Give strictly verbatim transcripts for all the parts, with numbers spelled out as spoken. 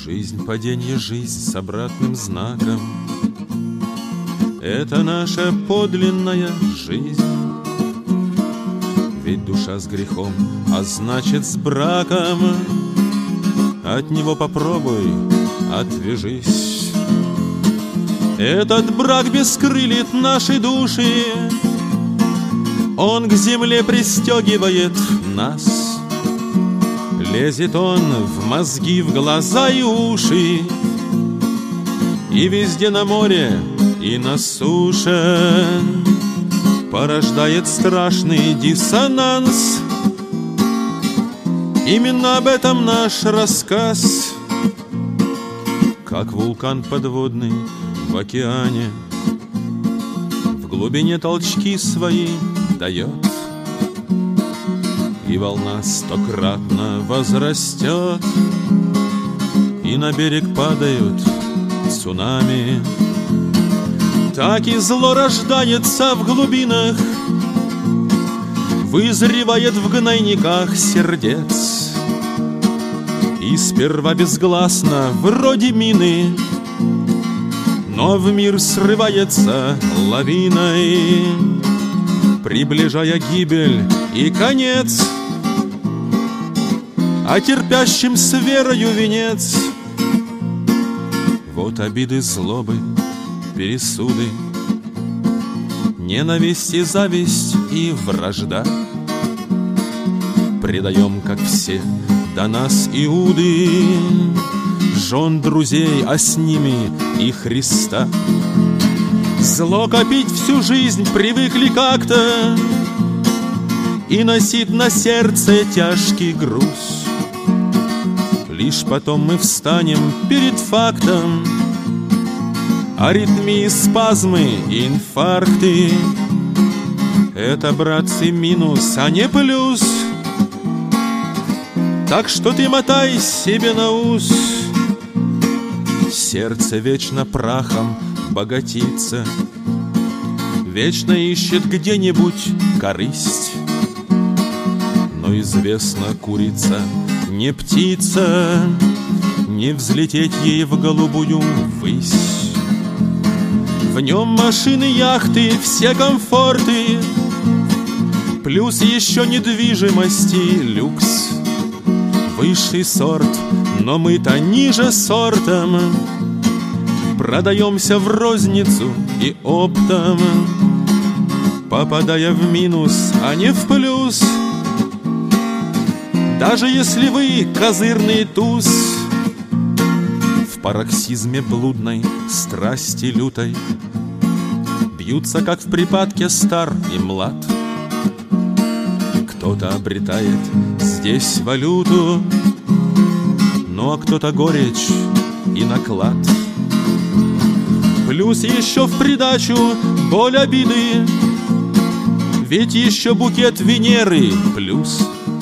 Жизнь, паденье, жизнь с обратным знаком. Это наша подлинная жизнь. Ведь душа с грехом, а значит с браком. От него попробуй, отвяжись. Этот брак бескрылит наши души. Он к земле пристегивает нас. Лезет он в мозги, в глаза и уши. И везде на море, и на суше порождает страшный диссонанс. Именно об этом наш рассказ. Как вулкан подводный в океане, в глубине толчки свои дает, и волна стократно возрастет, и на берег падают цунами. Так и зло рождается в глубинах, вызревает в гнойниках сердец. И сперва безгласно, вроде мины, но в мир срывается лавиной, приближая гибель и конец, а терпящим с верою венец. Вот обиды, злобы, пересуды, ненависть и зависть и вражда. Предаем, как все, до нас Иуды, жен, друзей, а с ними и Христа. Зло копить всю жизнь привыкли как-то и носить на сердце тяжкий груз. Лишь потом мы встанем перед фактом: аритмии, спазмы, инфаркты. Это, братцы, минус, а не плюс. Так что ты мотай себе на ус. Сердце вечно прахом богатится, вечно ищет где-нибудь корысть. Но известно, курица не птица, не взлететь ей в голубую высь. В нем машины, яхты, все комфорты, плюс еще недвижимости люкс. Высший сорт, но мы-то ниже сортом, продаемся в розницу и оптом, попадая в минус, а не в плюс. Даже если вы козырный туз, в пароксизме блудной страсти лютой бьются, как в припадке, стар и млад. Кто-то обретает здесь валюту, ну а кто-то горечь и наклад. Плюс еще в придачу боль обиды, ведь еще букет Венеры плюс.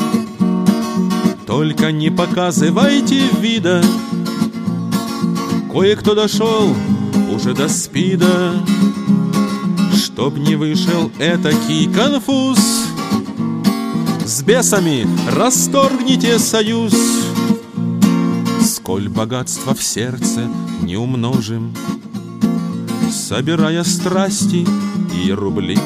Только не показывайте вида, кое-кто дошел уже до спида. Чтоб не вышел этакий конфуз, с бесами расторгните союз. Сколь богатства в сердце не умножим, собирая страсти и рубли,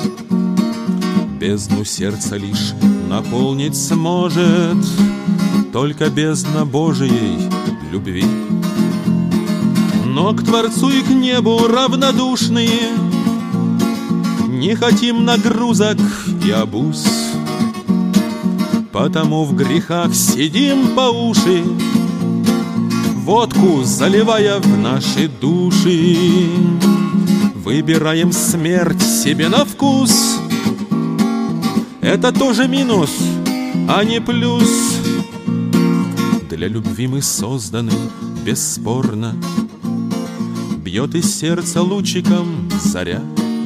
бездну сердца лишь наполнить сможет только бездна Божией любви. Но к Творцу и к небу равнодушные не хотим нагрузок и обуз, потому в грехах сидим по уши, водку заливая в наши души. Выбираем смерть себе на вкус. Это тоже минус, а не плюс. Для любви мы созданы, бесспорно. Бьет из сердца лучиком заря.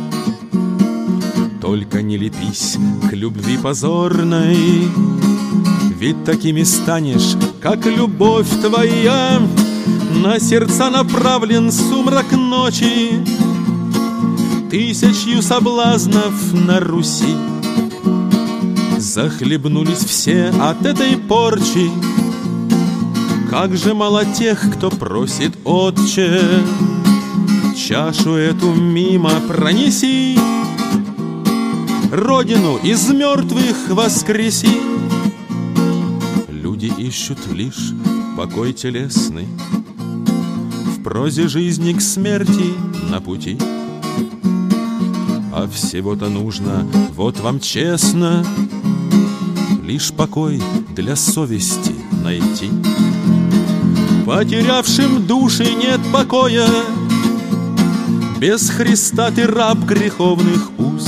Только не лепись к любви позорной, ведь такими станешь, как любовь твоя. На сердца направлен сумрак ночи, тысячью соблазнов на Руси. Захлебнулись все от этой порчи, Как же мало тех, кто просит, Отче, чашу эту мимо пронеси, Родину из мертвых воскреси. Люди ищут лишь покой телесный, в прозе жизни к смерти на пути. А всего-то нужно, вот вам честно, лишь покой для совести найти. Потерявшим души нет покоя, без Христа ты раб греховных уз.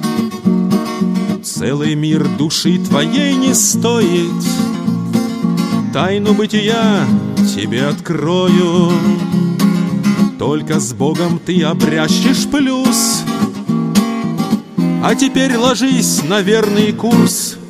Целый мир души твоей не стоит, тайну бытия тебе открою. Только с Богом ты обрящешь плюс. А теперь ложись на верный курс,